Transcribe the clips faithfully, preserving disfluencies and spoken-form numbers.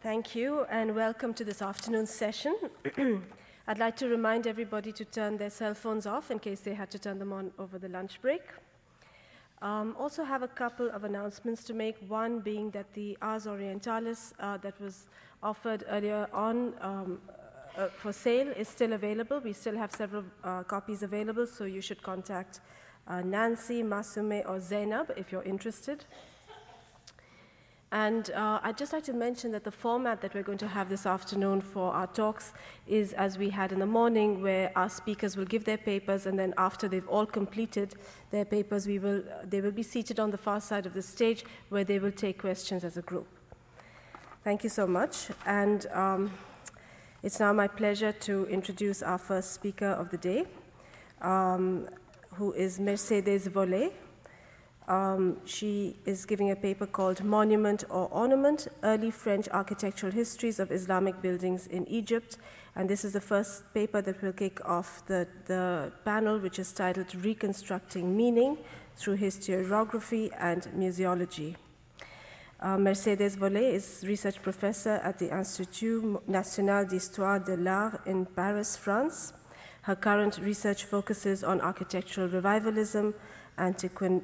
Thank you, and welcome to this afternoon's session. I'd like to remind everybody to turn their cell phones off in case they had to turn them on over the lunch break. Um, also have a couple of announcements to make, one being that the Ars Orientalis uh, that was offered earlier on um, uh, for sale is still available. We still have several uh, copies available, so you should contact uh, Nancy, Masume, or Zainab if you're interested. And uh, I'd just like to mention that the format that we're going to have this afternoon for our talks is as we had in the morning, where our speakers will give their papers, and then after they've all completed their papers, we will, they will be seated on the far side of the stage, where they will take questions as a group. Thank you so much. And um, it's now my pleasure to introduce our first speaker of the day, um, who is Mercedes Volé. Um, she is giving a paper called Monument or Ornament, Early French Architectural Histories of Islamic Buildings in Egypt. And this is the first paper that will kick off the, the panel, which is titled Reconstructing Meaning Through Historiography and Museology. Uh, Mercedes Volé is research professor at the Institut National d'Histoire de l'Art in Paris, France. Her current research focuses on architectural revivalism, Antiquarianism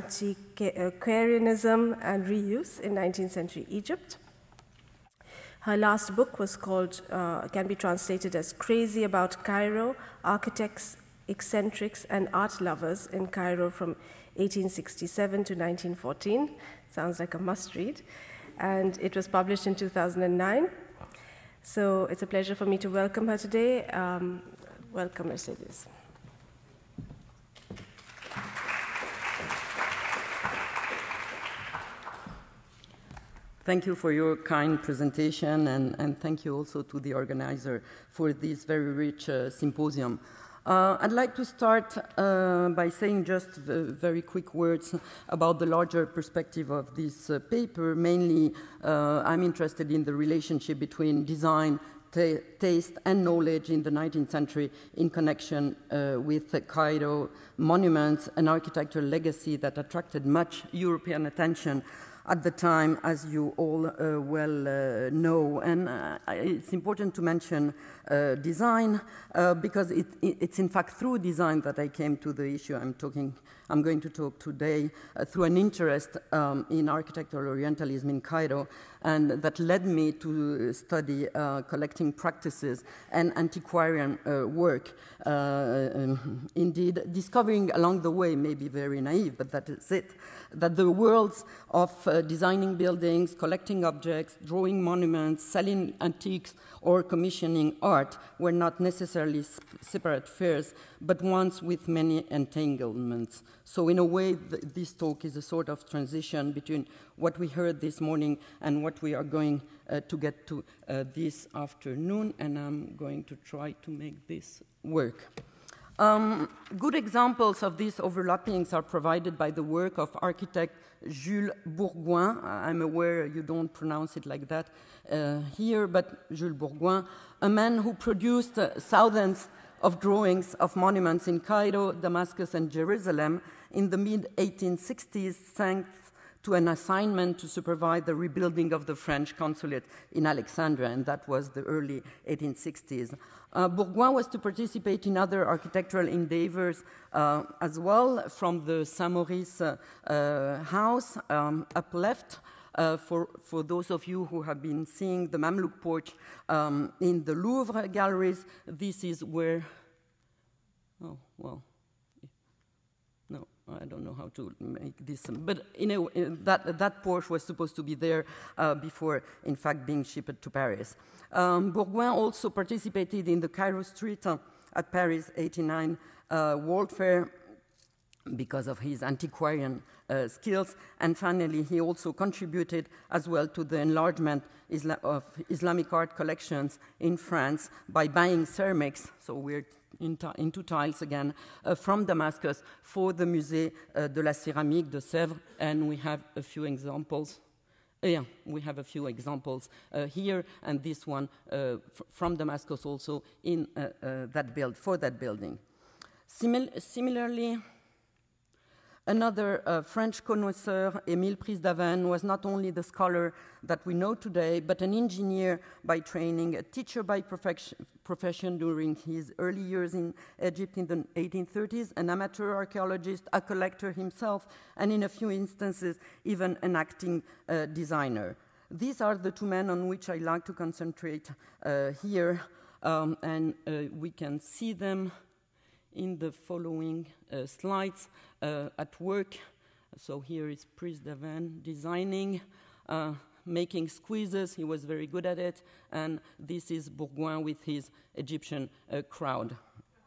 and reuse in nineteenth century Egypt. Her last book was called, uh, can be translated as Crazy About Cairo, Architects, Eccentrics, and Art Lovers in Cairo from eighteen sixty-seven to nineteen fourteen. Sounds like a must-read. And it was published in two thousand nine. So it's a pleasure for me to welcome her today. Um, welcome, Mercedes. Thank you for your kind presentation, and, and thank you also to the organizer for this very rich uh, symposium. Uh, I'd like to start uh, by saying just very quick words about the larger perspective of this uh, paper. Mainly, uh, I'm interested in the relationship between design, taste, and knowledge in the nineteenth century in connection uh, with the Cairo monuments, an architectural legacy that attracted much European attention at the time, as you all uh, well uh, know. And uh, it's important to mention uh, design, uh, because it, it, it's in fact through design that I came to the issue I'm talking, I'm going to talk today, uh, through an interest um, in architectural Orientalism in Cairo, and that led me to study uh, collecting practices and antiquarian uh, work. Uh, um, indeed, discovering along the way, maybe very naive, but that is it, that the worlds of uh, designing buildings, collecting objects, drawing monuments, selling antiques, or commissioning art were not necessarily separate spheres, but ones with many entanglements. So in a way, th this talk is a sort of transition between what we heard this morning and what we are going uh, to get to uh, this afternoon, and I'm going to try to make this work. Um, good examples of these overlappings are provided by the work of architect Jules Bourgoin. I'm aware you don't pronounce it like that uh, here, but Jules Bourgoin, a man who produced uh, thousands of drawings of monuments in Cairo, Damascus, and Jerusalem in the mid eighteen sixties, thanks to an assignment to supervise the rebuilding of the French consulate in Alexandria, and that was the early eighteen sixties. Uh, Bourgoin was to participate in other architectural endeavors uh, as well, from the Saint-Maurice uh, uh, house um, up left. Uh, for, for those of you who have been seeing the Mamluk porch um, in the Louvre galleries, this is where, oh, well, no, I don't know how to make this, but in a, in that, that porch was supposed to be there uh, before, in fact, being shipped to Paris. Um, Bourgoin also participated in the Cairo Street uh, at Paris eighty-nine uh, World Fair because of his antiquarian uh, skills, and finally he also contributed as well to the enlargement Isla of Islamic art collections in France by buying ceramics, so we're into, into tiles again, uh, from Damascus for the Musée uh, de la Céramique de Sèvres, and we have a few examples. Uh, yeah, we have a few examples uh, here, and this one uh, from Damascus also in uh, uh, that build, for that building. Simil similarly, Another uh, French connoisseur, Émile Prisdaven, was not only the scholar that we know today, but an engineer by training, a teacher by profession during his early years in Egypt in the eighteen thirties, an amateur archaeologist, a collector himself, and in a few instances, even an acting uh, designer. These are the two men on which I like to concentrate uh, here, um, and uh, we can see them in the following uh, slides uh, at work. So here is Prisdaven designing, uh, making squeezes. He was very good at it. And this is Bourgoin with his Egyptian uh, crowd.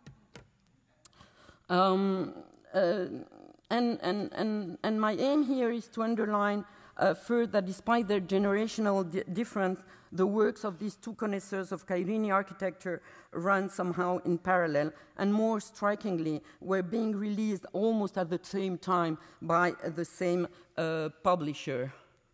Um, uh, and, and, and, and my aim here is to underline uh, first that despite their generational di difference, the works of these two connoisseurs of Cairene architecture run somehow in parallel, and more strikingly, were being released almost at the same time by the same uh, publisher.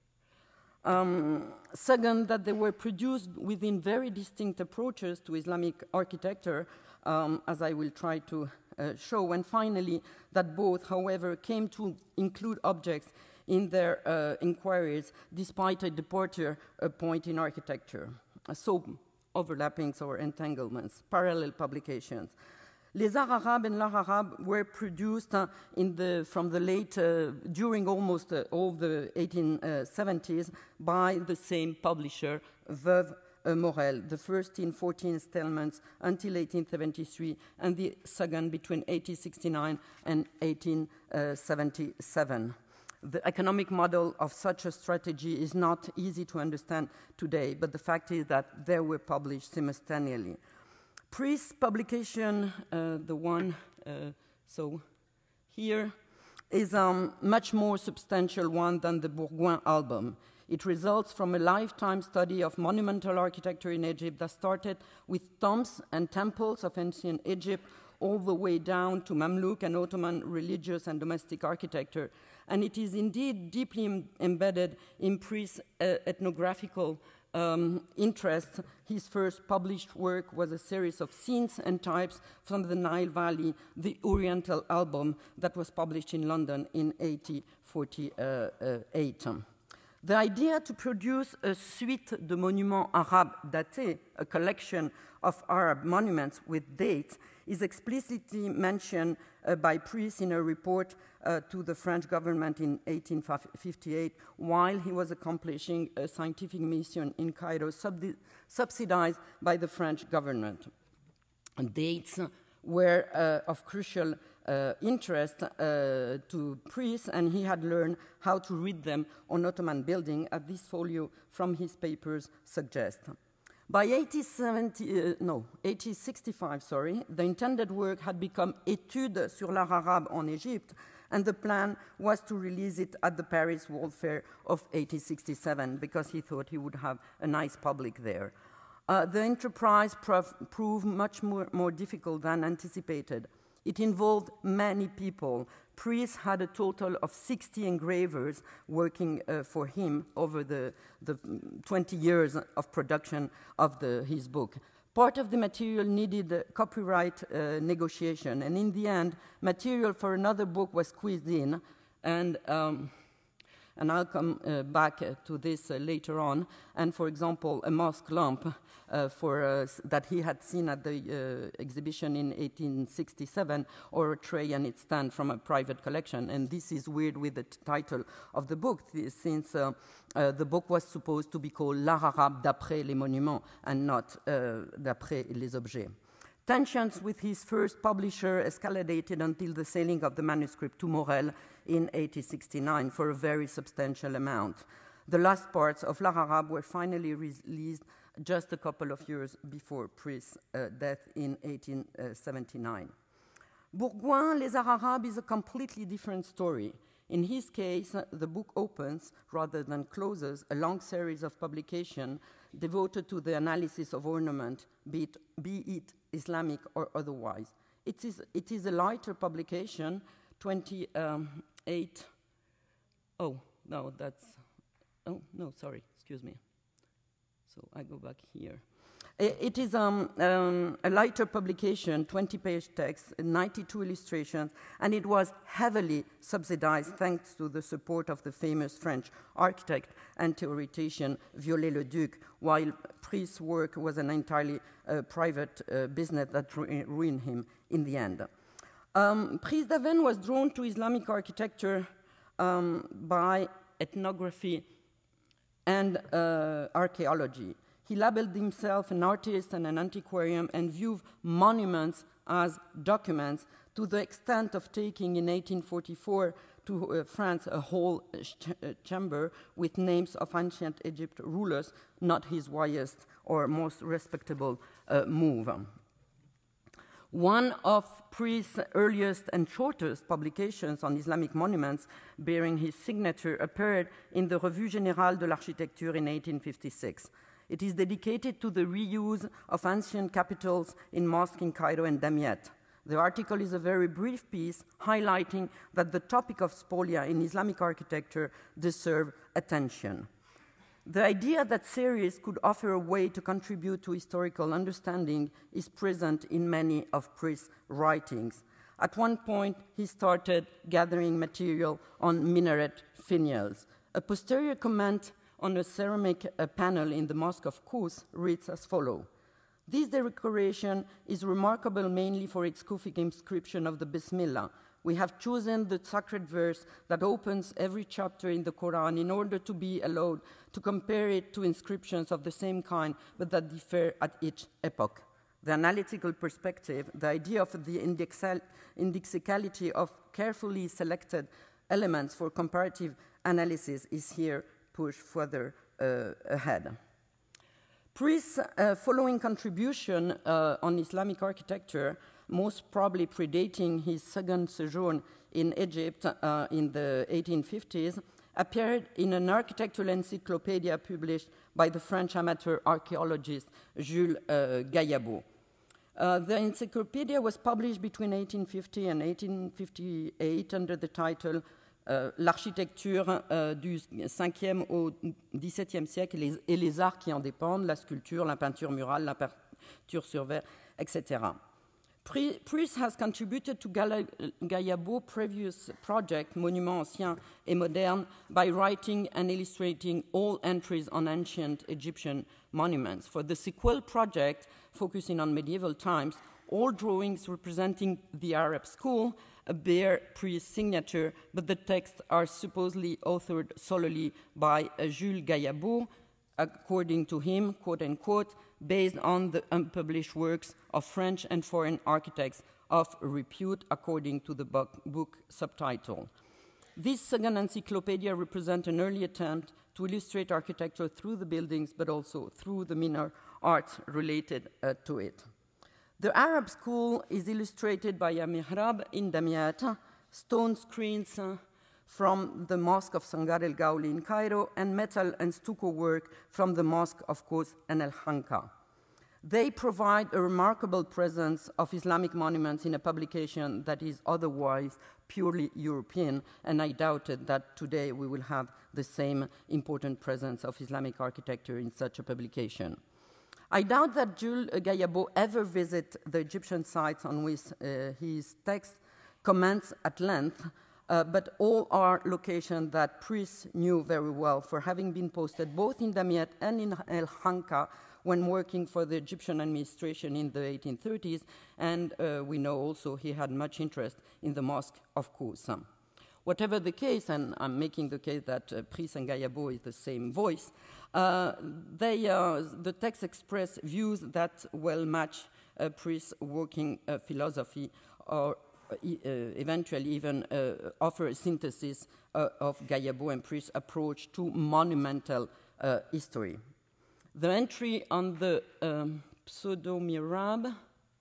Um, second, that they were produced within very distinct approaches to Islamic architecture, um, as I will try to uh, show. And finally, that both, however, came to include objects in their uh, inquiries, despite a departure uh, point in architecture. Uh, so, overlappings or entanglements, parallel publications. Les Arts Arabes and L'Art Arabe were produced uh, in the, from the late, uh, during almost uh, all the eighteen seventies by the same publisher, Veuve uh, Morel, the first in fourteen installments until eighteen seventy-three, and the second between eighteen sixty-nine and eighteen seventy-seven. The economic model of such a strategy is not easy to understand today, but the fact is that they were published simultaneously. Priest's publication, uh, the one, uh, so here, is a um, much more substantial one than the Bourgoin album. It results from a lifetime study of monumental architecture in Egypt that started with tombs and temples of ancient Egypt all the way down to Mamluk and Ottoman religious and domestic architecture. And it is indeed deeply em embedded in Priest's uh, ethnographical um, interests. His first published work was a series of scenes and types from the Nile Valley, the Oriental Album, that was published in London in eighteen forty-eight. The idea to produce a suite de monuments arabes datés, a collection of Arab monuments with dates, is explicitly mentioned uh, by Priest in a report uh, to the French government in eighteen fifty-eight while he was accomplishing a scientific mission in Cairo subsidized by the French government. And dates were uh, of crucial uh, interest uh, to Priest, and he had learned how to read them on Ottoman building, as this folio from his papers suggests. By eighteen seventy, uh, no, eighteen sixty-five, sorry, the intended work had become Études sur l'art arabe en Egypte, and the plan was to release it at the Paris World Fair of eighteen sixty-seven, because he thought he would have a nice public there. Uh, the enterprise proved much more, more difficult than anticipated. It involved many people. Priest had a total of sixty engravers working uh, for him over the, the twenty years of production of the, his book. Part of the material needed uh, copyright uh, negotiation, and in the end, material for another book was squeezed in, and um, And I'll come uh, back uh, to this uh, later on. And for example, a mosque lamp uh, for, uh, that he had seen at the uh, exhibition in eighteen sixty-seven, or a tray and its stand from a private collection. And this is weird with the title of the book, since uh, uh, the book was supposed to be called L'Art Arabe d'après les monuments and not uh, d'après les objets. Tensions with his first publisher escalated until the selling of the manuscript to Morel in eighteen sixty-nine for a very substantial amount. The last parts of L'Art Arabe were finally released just a couple of years before Priest's uh, death in eighteen seventy-nine. Bourgoin, Les Arts Arabes is a completely different story. In his case, the book opens, rather than closes, a long series of publications devoted to the analysis of ornament, be it, be it Islamic or otherwise. It is, it is a lighter publication, twenty-eight, oh, no, that's, oh, no, sorry, excuse me. So I go back here. It is um, um, a lighter publication, twenty-page text, ninety-two illustrations, and it was heavily subsidized thanks to the support of the famous French architect and theoretician Viollet-le-Duc, while Priest's work was an entirely uh, private uh, business that ru- ruined him in the end. Um, Priest Daven was drawn to Islamic architecture um, by ethnography and uh, archaeology. He labeled himself an artist and an antiquarian and viewed monuments as documents, to the extent of taking in eighteen forty-four to uh, France a whole ch- uh, chamber with names of ancient Egypt rulers, not his wisest or most respectable uh, move. One of Priest's earliest and shortest publications on Islamic monuments bearing his signature appeared in the Revue Générale de l'Architecture in eighteen fifty-six. It is dedicated to the reuse of ancient capitals in mosques in Cairo and Damiette. The article is a very brief piece highlighting that the topic of spolia in Islamic architecture deserves attention. The idea that series could offer a way to contribute to historical understanding is present in many of Priest's writings. At one point, he started gathering material on minaret finials. A posterior comment on a ceramic uh, panel in the Mosque of Kous reads as follows. This decoration is remarkable mainly for its Kufic inscription of the Bismillah. We have chosen the sacred verse that opens every chapter in the Quran in order to be allowed to compare it to inscriptions of the same kind but that differ at each epoch. The analytical perspective, the idea of the indexal- indexicality of carefully selected elements for comparative analysis is here push further uh, ahead. Priest's uh, following contribution uh, on Islamic architecture, most probably predating his second sojourn in Egypt uh, in the eighteen fifties, appeared in an architectural encyclopedia published by the French amateur archaeologist Jules uh, Gaillabeau. Uh, the encyclopedia was published between eighteen fifty and eighteen fifty-eight under the title Euh, l'architecture euh, du cinquième au dix-septième siècle et les, et les arts qui en dépendent, la sculpture, la peinture murale, la peinture sur verre, et cetera. Priest has contributed to Gaillabeau's previous project, Monuments Anciens et Modernes, by writing and illustrating all entries on ancient Egyptian monuments. For the sequel project, focusing on medieval times, all drawings representing the Arab school bear Priest's signature, but the texts are supposedly authored solely by uh, Jules Gaillabeau, according to him, quote unquote, based on the unpublished works of French and foreign architects of repute, according to the book, book subtitle. This second encyclopedia represents an early attempt to illustrate architecture through the buildings, but also through the minor arts related uh, to it. The Arab school is illustrated by a mihrab in Damiette, stone screens uh, from the Mosque of Sangar el Gauli in Cairo, and metal and stucco work from the Mosque of Kos and El Hanka. They provide a remarkable presence of Islamic monuments in a publication that is otherwise purely European, and I doubted that today we will have the same important presence of Islamic architecture in such a publication. I doubt that Jules Gaillabeau ever visited the Egyptian sites on which uh, his text comments at length, uh, but all are locations that Priest knew very well for having been posted both in Damiette and in El Hanka when working for the Egyptian administration in the eighteen thirties, and uh, we know also he had much interest in the Mosque of Kous. Whatever the case, and I'm making the case that uh, Priest and Gaillabeau is the same voice, uh, they, uh, the text express views that well match uh, Priest's working uh, philosophy, or uh, eventually even uh, offer a synthesis uh, of Gaillabeau and Priest's approach to monumental uh, history. The entry on the um, pseudo-mihrab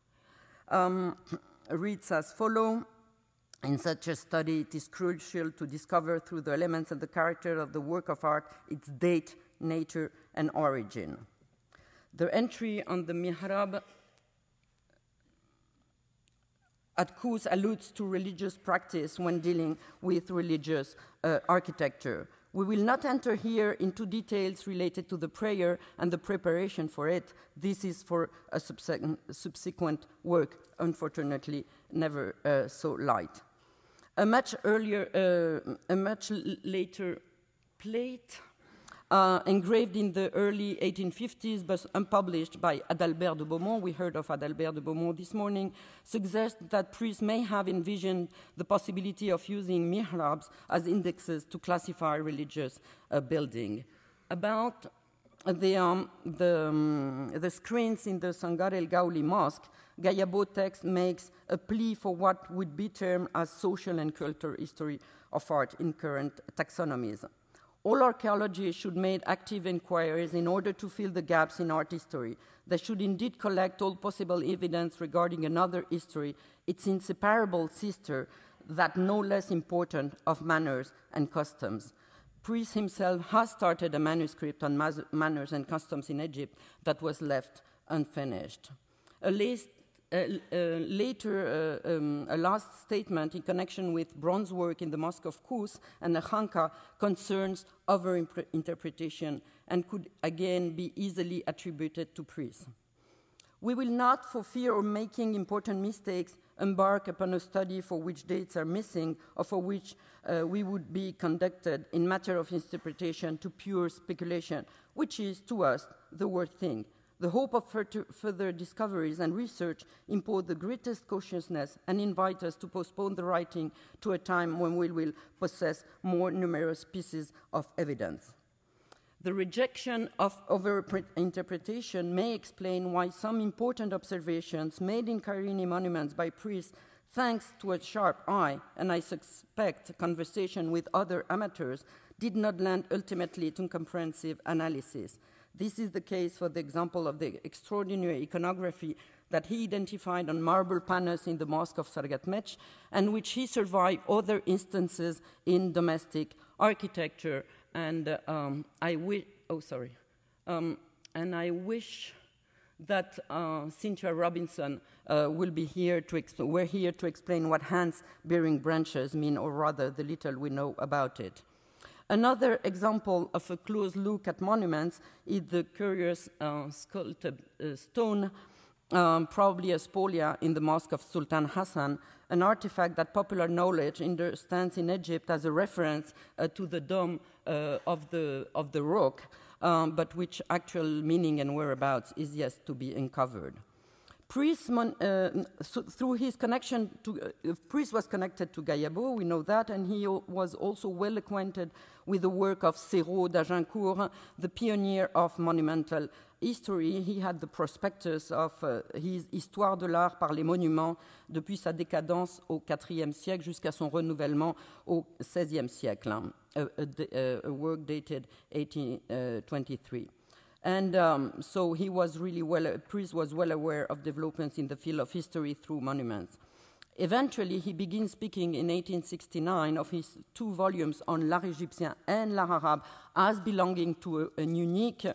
um, reads as follows. In such a study, it is crucial to discover through the elements and the character of the work of art its date, nature, and origin. The entry on the mihrab at Kous alludes to religious practice when dealing with religious uh, architecture. We will not enter here into details related to the prayer and the preparation for it. This is for a subsequent work, unfortunately, never uh, so light. A much earlier, uh, a much later plate, uh, engraved in the early eighteen fifties but unpublished by Adalbert de Beaumont, we heard of Adalbert de Beaumont this morning, suggests that priests may have envisioned the possibility of using mihrabs as indexes to classify religious uh, building. About the, um, the, um, the screens in the Sangar el Gauli Mosque, Gayabo text makes a plea for what would be termed as social and cultural history of art in current taxonomies. All archaeology should make active inquiries in order to fill the gaps in art history. They should indeed collect all possible evidence regarding another history, its inseparable sister, that no less important, of manners and customs. Priest himself has started a manuscript on manners and customs in Egypt that was left unfinished. A list Uh, uh, later, uh, um, a last statement in connection with bronze work in the Mosque of Kous and the Khanka concerns over-interpretation and could again be easily attributed to priests. We will not, for fear of making important mistakes, embark upon a study for which dates are missing or for which uh, we would be conducted in matter of interpretation to pure speculation, which is, to us, the worst thing. The hope of further discoveries and research impose the greatest cautiousness and invite us to postpone the writing to a time when we will possess more numerous pieces of evidence. The rejection of over-interpretation may explain why some important observations made in Cairene monuments by priests, thanks to a sharp eye, and I suspect a conversation with other amateurs, did not land ultimately to comprehensive analysis. This is the case, for the example, of the extraordinary iconography that he identified on marble panels in the Mosque of Sargatmech, and which he survived other instances in domestic architecture. And uh, um, I wish, oh, sorry, um, and I wish that uh, Cynthia Robinson uh, will be here to exp- we're here to explain what hands bearing branches mean, or rather, the little we know about it. Another example of a close look at monuments is the curious uh, sculpted uh, stone, um, probably a spolia in the Mosque of Sultan Hassan, an artifact that popular knowledge understands in Egypt as a reference uh, to the dome uh, of, the, of the rock, um, but which actual meaning and whereabouts is yet to be uncovered. Priest, uh, so through his connection to, uh, Priest was connected to Gayabo, we know that, and he was also well acquainted with the work of Serrault d'Agincourt, the pioneer of monumental history. He had the prospectus of uh, his Histoire de l'art par les monuments depuis sa décadence au quatrième siècle jusqu'à son renouvellement au seizième siècle, hein, a, a, a work dated eighteen twenty-three. And um, so he was really well, Priest was well aware of developments in the field of history through monuments. Eventually, he begins speaking in eighteen sixty-nine of his two volumes on l'art égyptien and l'art arabe as belonging to a, a unique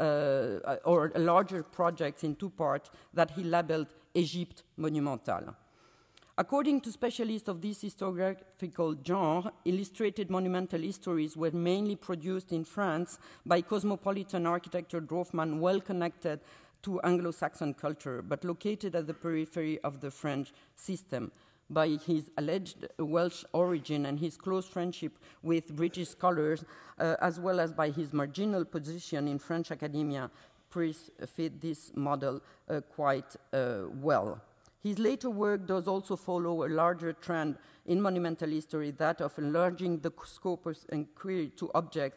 uh, or a larger project in two parts that he labeled Égypte monumentale. According to specialists of this historiographical genre, illustrated monumental histories were mainly produced in France by cosmopolitan architecture draughtsmen well connected to Anglo-Saxon culture, but located at the periphery of the French system. By his alleged Welsh origin and his close friendship with British scholars, uh, as well as by his marginal position in French academia, Priest fit this model uh, quite uh, well. His later work does also follow a larger trend in monumental history, that of enlarging the scope of inquiry to objects,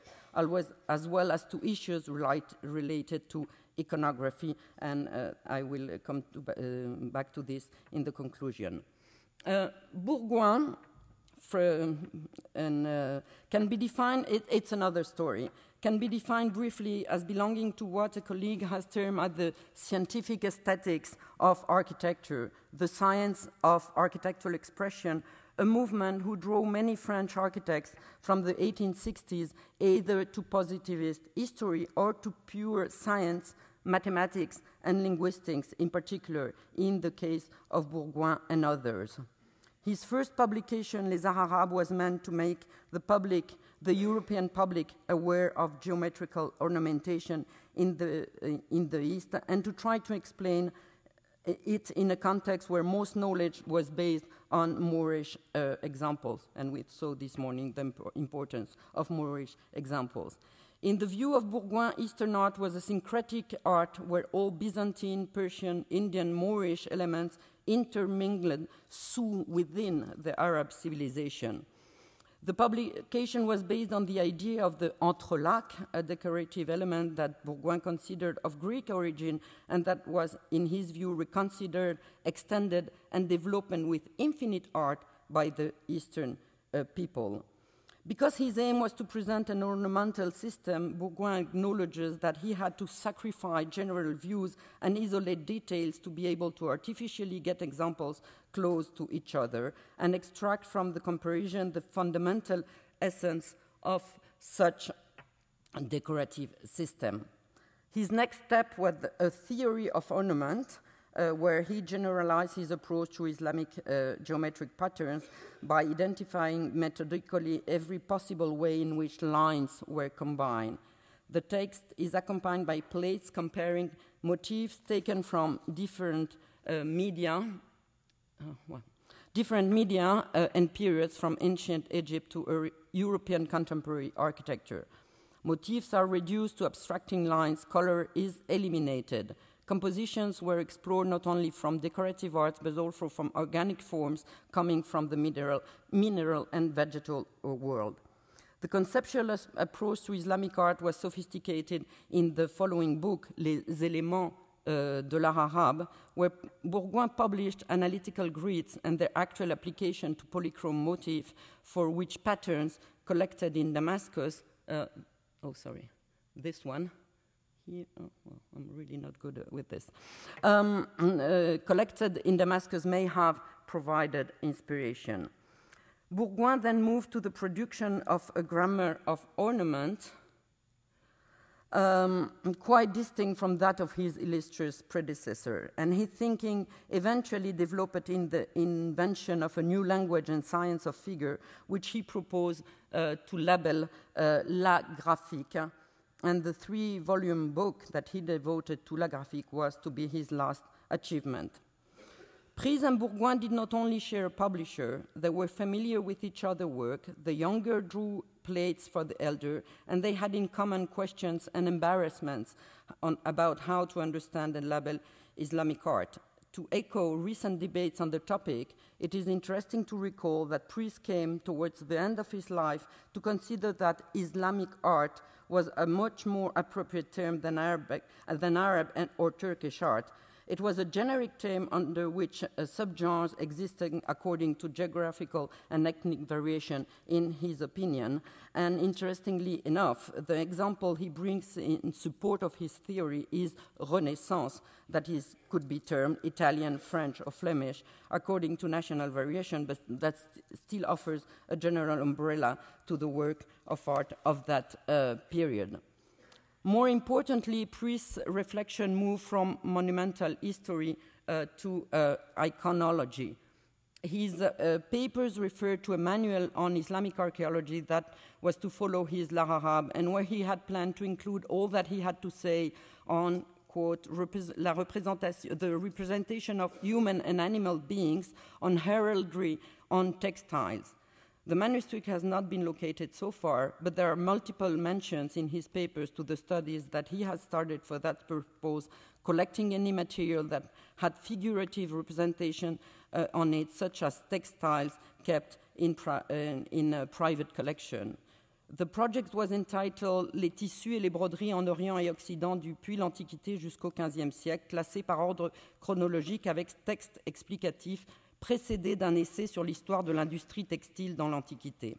as well as to issues relate, related to iconography, and uh, I will come to, uh, back to this in the conclusion. Uh, Bourgoin from, and, uh, can be defined, it, it's another story, can be defined briefly as belonging to what a colleague has termed as the scientific aesthetics of architecture, the science of architectural expression, a movement who drew many French architects from the eighteen sixties either to positivist history or to pure science, mathematics, and linguistics, in particular, in the case of Bourgoin and others. His first publication, Les Arts Arabes, was meant to make the public, the European public, aware of geometrical ornamentation in the, uh, in the East, and to try to explain it in a context where most knowledge was based on Moorish uh, examples, and we saw this morning the imp importance of Moorish examples. In the view of Bourgoin, Eastern art was a syncretic art where all Byzantine, Persian, Indian, Moorish elements intermingled sous within the Arab civilization. The publication was based on the idea of the entrelac, a decorative element that Bourgoin considered of Greek origin and that was, in his view, reconsidered, extended, and developed with infinite art by the Eastern uh, people. Because his aim was to present an ornamental system, Bourgoin acknowledges that he had to sacrifice general views and isolate details to be able to artificially get examples close to each other and extract from the comparison the fundamental essence of such a decorative system. His next step was a theory of ornament, Uh, where he generalized his approach to Islamic uh, geometric patterns by identifying methodically every possible way in which lines were combined. The text is accompanied by plates comparing motifs taken from different uh, media, uh, well, different media uh, and periods from ancient Egypt to uh, European contemporary architecture. Motifs are reduced to abstracting lines, color is eliminated. Compositions were explored not only from decorative arts, but also from organic forms coming from the mineral, mineral and vegetal world. The conceptual approach to Islamic art was sophisticated in the following book, Les éléments uh, de l'art arabe, where Bourgoin published analytical grids and their actual application to polychrome motifs, for which patterns collected in Damascus, uh, oh, sorry, this one, Here, oh, well, I'm really not good with this. Um, uh, collected in Damascus may have provided inspiration. Bourgoin then moved to the production of a grammar of ornament, um, quite distinct from that of his illustrious predecessor. And his thinking eventually developed in the invention of a new language and science of figure, which he proposed uh, to label uh, La Graphique. And the three-volume book that he devoted to La Graphique was to be his last achievement. Pries and Bourgoin did not only share a publisher, they were familiar with each other's work. The younger drew plates for the elder, and they had in common questions and embarrassments on, about how to understand and label Islamic art. To echo recent debates on the topic, it is interesting to recall that Pries came towards the end of his life to consider that Islamic art was a much more appropriate term than Arabic, uh, than Arab and, or Turkish art. It was a generic term under which uh, subgenres existed according to geographical and ethnic variation, in his opinion. And interestingly enough, the example he brings in support of his theory is Renaissance, that is, could be termed Italian, French, or Flemish, according to national variation, but that st still offers a general umbrella to the work of art of that uh, period. More importantly, Pries' reflection moved from monumental history uh, to uh, iconology. His uh, papers referred to a manual on Islamic archaeology that was to follow his L'Art Arabe, and where he had planned to include all that he had to say on, quote, la représentation, the representation of human and animal beings, on heraldry, on textiles. The manuscript has not been located so far, but there are multiple mentions in his papers to the studies that he has started for that purpose, collecting any material that had figurative representation uh, on it, such as textiles kept in, pri uh, in a private collection. The project was entitled Les tissus et les broderies en Orient et Occident depuis l'Antiquité jusqu'au quinzième siècle, classé par ordre chronologique avec texte explicatif précédé d'un essai sur l'histoire de l'industrie textile dans l'Antiquité.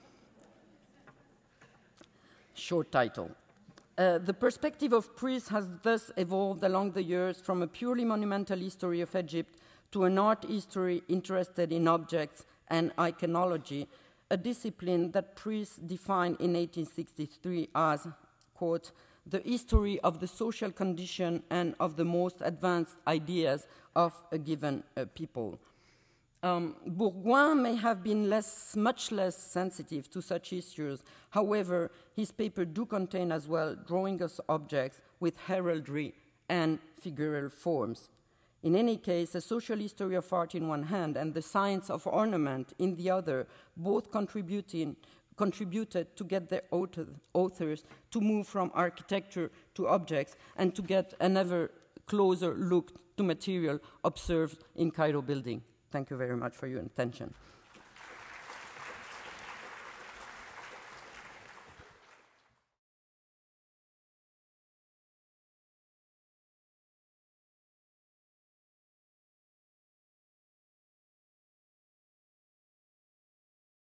Short title. Uh, the perspective of Pries has thus evolved along the years from a purely monumental history of Egypt to an art history interested in objects and iconology, a discipline that Pries defined in eighteen sixty-three as, quote, the history of the social condition and of the most advanced ideas of a given uh, people. Um, Bourgoin may have been less, much less sensitive to such issues. However, his papers do contain as well drawings of objects with heraldry and figural forms. In any case, a social history of art in one hand and the science of ornament in the other, both contributing, contributed to get the author, authors to move from architecture to objects and to get an ever closer look to material observed in Cairo building. Thank you very much for your attention.